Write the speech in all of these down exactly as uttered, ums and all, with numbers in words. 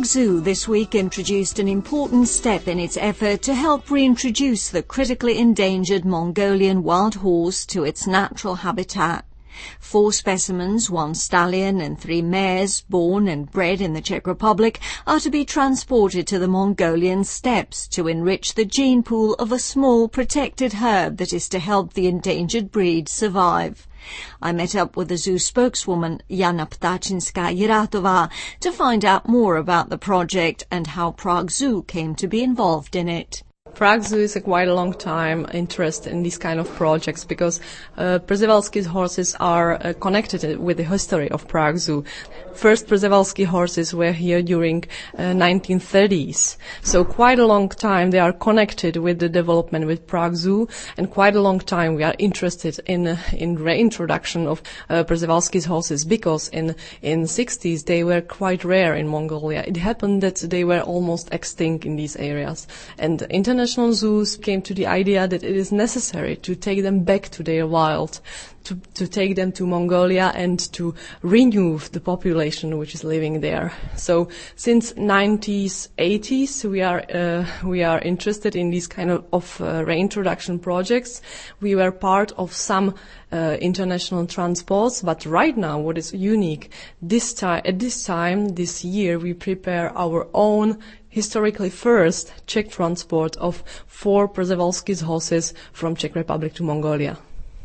Prague Zoo this week introduced an important step in its effort to help reintroduce the critically endangered Mongolian wild horse to its natural habitat. Four specimens, one stallion and three mares, born and bred in the Czech Republic, are to be transported to the Mongolian steppes to enrich the gene pool of a small protected herd that is to help the endangered breed survive. I met up with the zoo spokeswoman Jana Ptačinska-Jiratová to find out more about the project and how Prague Zoo came to be involved in it. Prague Zoo is a quite a long time interest in these kind of projects because uh, Przewalski horses are uh, connected with the history of Prague Zoo. First Przewalski horses were here during uh, nineteen thirties. So quite a long time they are connected with the development with Prague Zoo, and quite a long time we are interested in uh, in reintroduction of uh, Przewalski horses because in in sixties they were quite rare in Mongolia. It happened that they were almost extinct in these areas, and international International zoos came to the idea that it is necessary to take them back to their wild, to, to take them to Mongolia and to renew the population which is living there. So since nineties, eighties, we are uh, we are interested in these kind of, of uh, reintroduction projects. We were part of some uh, international transports, but right now, what is unique this time at this time this year, we prepare our own historically first Czech transport of four Przewalski horses from Czech Republic to Mongolia.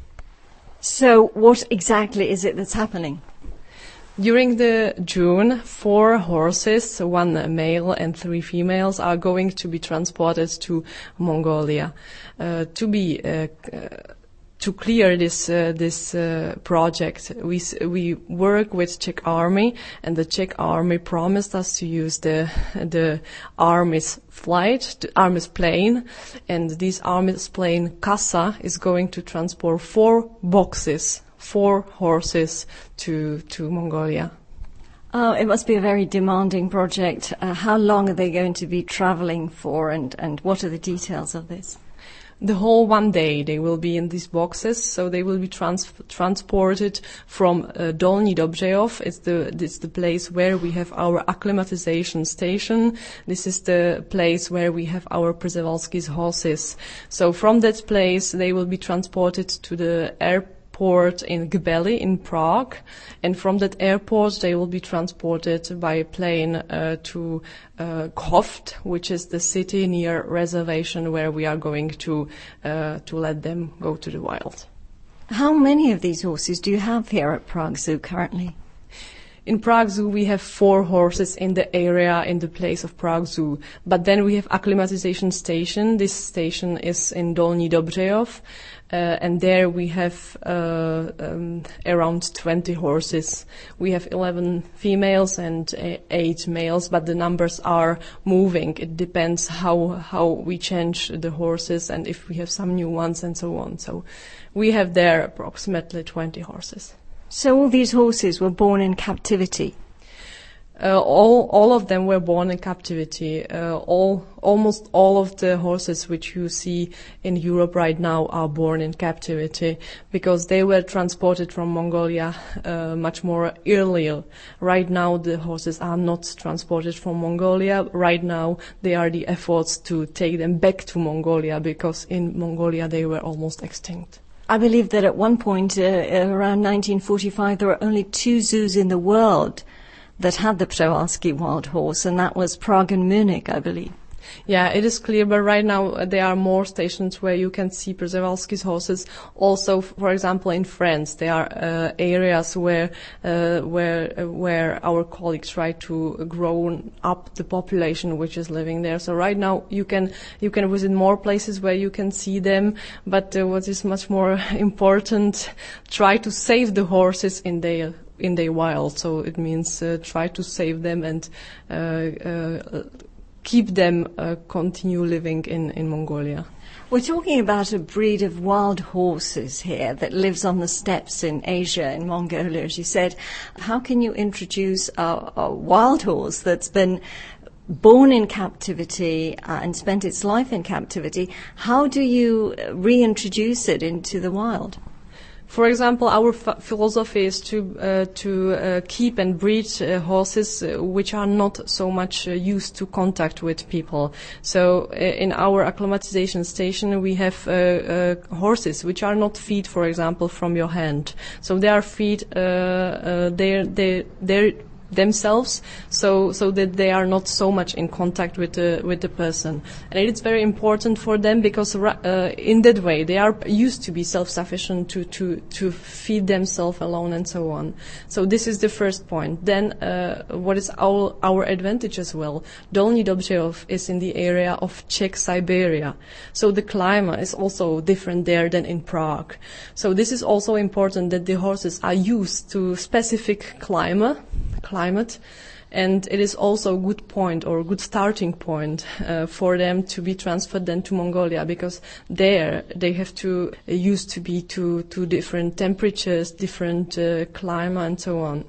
So what exactly is it that's happening? During the June, four horses, one male and three females, are going to be transported to Mongolia. Uh, to be uh, uh, To clear this uh, this uh, project, we we work with Czech Army, and the Czech Army promised us to use the the Army's flight, the Army's plane, and this Army's plane Kasa is going to transport four boxes, four horses to to Mongolia. Oh, it must be a very demanding project. Uh, how long are they going to be traveling for, and and what are the details of this? The whole one day they will be in these boxes, so they will be trans- transported from uh, Dolní Dobřejov. It's the it's the place where we have our acclimatization station. This is the place where we have our Przewalski horses. So from that place they will be transported to the airport Port in Gbely in Prague, and from that airport they will be transported by plane uh, to uh, Khoft, which is the city near reservation where we are going to uh, to let them go to the wild. How many of these horses do you have here at Prague Zoo currently? In Prague Zoo, we have four horses in the area, in the place of Prague Zoo. But then we have acclimatization station. This station is in Dolní Dobřejov, uh, and there we have uh, um, around twenty horses. We have eleven females and uh, eight males, but the numbers are moving. It depends how how we change the horses and if we have some new ones and so on. So we have there approximately twenty horses. So all these horses were born in captivity? Uh, all, all of them were born in captivity. Uh, all, almost all of the horses which you see in Europe right now are born in captivity because they were transported from Mongolia uh, much more earlier. Right now the horses are not transported from Mongolia. Right now they are the efforts to take them back to Mongolia because in Mongolia they were almost extinct. I believe that at one point, uh, around nineteen forty-five, there were only two zoos in the world that had the Przewalski wild horse, and that was Prague and Munich, I believe. Yeah, it is clear, but right now uh, there are more stations where you can see Przewalski's horses. Also, for example, in France, there are uh, areas where uh, where uh, where our colleagues try to grow up the population which is living there. So right now you can you can visit more places where you can see them. But uh, what is much more important, try to save the horses in their in their wild. So it means uh, try to save them and Uh, uh, keep them uh, continue living in, in Mongolia. We're talking about a breed of wild horses here that lives on the steppes in Asia, in Mongolia, as you said. How can you introduce a, a wild horse that's been born in captivity uh, and spent its life in captivity? How do you reintroduce it into the wild? For example, our f- philosophy is to uh, to uh, keep and breed uh, horses uh, which are not so much uh, used to contact with people. So uh, in our acclimatization station, we have uh, uh, horses which are not fed, for example, from your hand. So they are fed uh, uh, they they they themselves, so so that they are not so much in contact with the with the person, and it's very important for them because uh, in that way they are used to be self-sufficient, to to to feed themselves alone and so on. So this is the first point. Then uh, what is our our advantage as well? Dolní Dobřehov is in the area of Czech Siberia, so the climate is also different there than in Prague. So this is also important that the horses are used to specific climate. climate, and it is also a good point or a good starting point uh, for them to be transferred then to Mongolia, because there they have to uh, used to be to, to different temperatures, different uh, climate and so on.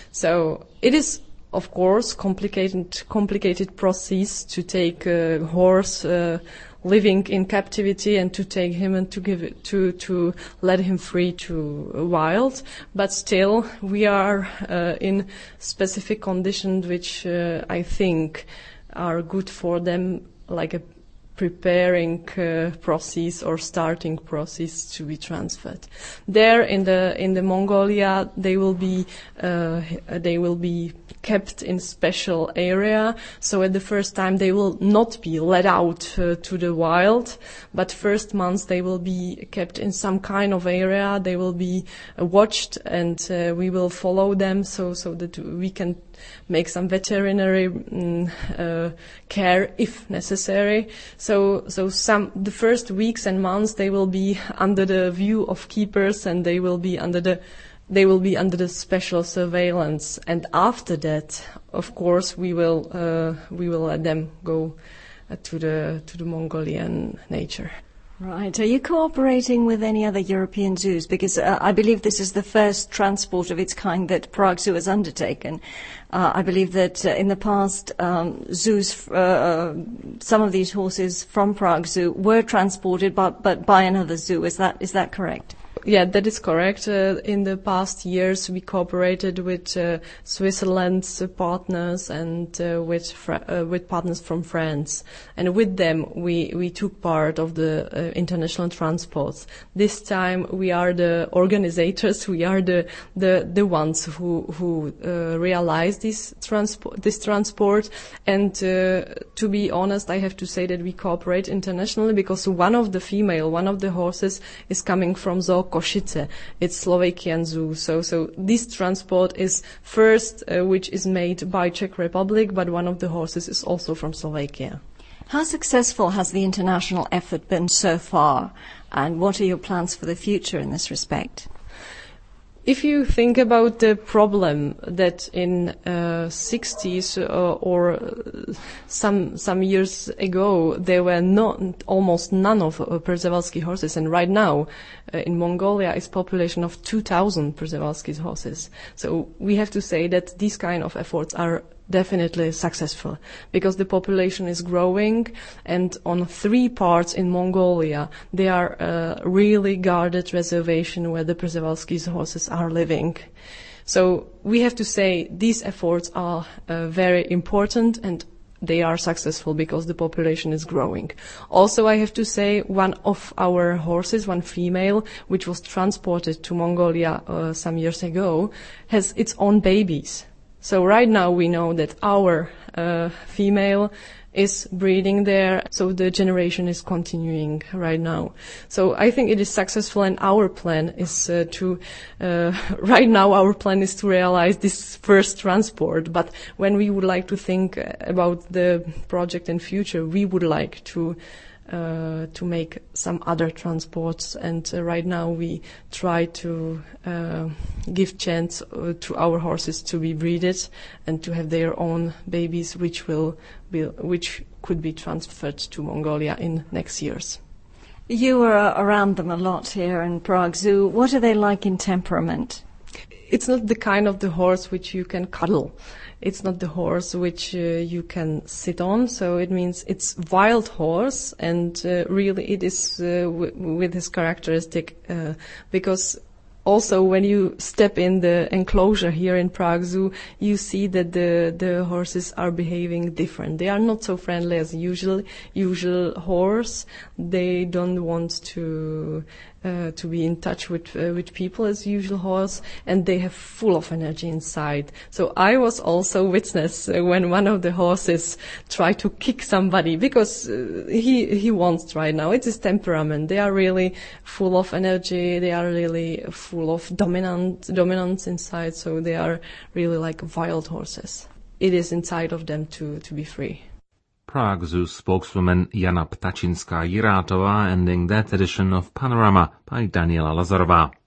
So it is of course complicated complicated process to take a horse uh, living in captivity and to take him and to give it to to let him free to wild, but still we are uh, in specific conditions which uh, I think are good for them, like a preparing uh, process or starting process to be transferred. There in the in the Mongolia, they will be uh, they will be kept in special area. So at the first time they will not be let out uh, to the wild, but first months they will be kept in some kind of area. They will be uh, watched, and uh, we will follow them so so that we can make some veterinary um, uh, care if necessary. So, so some the first weeks and months they will be under the view of keepers, and they will be under the they will be under the special surveillance. And after that, of course, we will uh, we will let them go uh, to the to the Mongolian nature. Right. Are you cooperating with any other European zoos? Because uh, I believe this is the first transport of its kind that Prague Zoo has undertaken. Uh, I believe that uh, in the past, um, zoos, uh, some of these horses from Prague Zoo were transported, but, but by another zoo. Is that is that correct? Yeah, that is correct. Uh, in the past years, we cooperated with uh, Switzerland's partners and uh, with fr- uh, with partners from France, and with them we we took part of the uh, international transports. This time we are the organizers. We are the the the ones who who uh, realize this transport this transport. And uh, to be honest, I have to say that we cooperate internationally, because one of the female, one of the horses is coming from Zoo Košice. It's Slovakian zoo. So, so this transport is first, uh, which is made by Czech Republic, but one of the horses is also from Slovakia. How successful has the international effort been so far, and what are your plans for the future in this respect? If you think about the problem that in uh, sixties uh, or some some years ago there were not almost none of uh, Przewalski horses, and right now uh, in Mongolia is population of two thousand Przewalski horses. So we have to say that these kind of efforts are definitely successful, because the population is growing, and on three parts in Mongolia there are uh, really guarded reservation where the Przewalski horses are living. So we have to say these efforts are uh, very important, and they are successful because the population is growing. Also, I have to say one of our horses, one female, which was transported to Mongolia uh, some years ago, has its own babies. So right now we know that our uh, female is breeding there, so the generation is continuing right now. So I think it is successful, and our plan is uh, to, uh, right now our plan is to realize this first transport, but when we would like to think about the project in future, we would like to Uh, to make some other transports, and uh, right now we try to uh, give chance uh, to our horses to be breeded and to have their own babies, which will be, which could be transferred to Mongolia in next years. You were uh, around them a lot here in Prague Zoo. What are they like in temperament? It's not the kind of the horse which you can cuddle. It's not the horse which uh, you can sit on, so it means it's wild horse, and uh, really it is uh, w- with his characteristic, uh, because Also, when you step in the enclosure here in Prague Zoo, you see that the, the horses are behaving different. They are not so friendly as usual, usual horse. They don't want to, uh, to be in touch with, uh, with people as usual horse, and they have full of energy inside. So I was also witness uh, when one of the horses tried to kick somebody because uh, he, he wants right now. It's his temperament. They are really full of energy. They are really full of dominant, dominance inside. So they are really like wild horses. It is inside of them to, to be free. Prague Zoo spokeswoman Jana Ptačinská-Jirátová ending that edition of Panorama by Daniela Lazarová.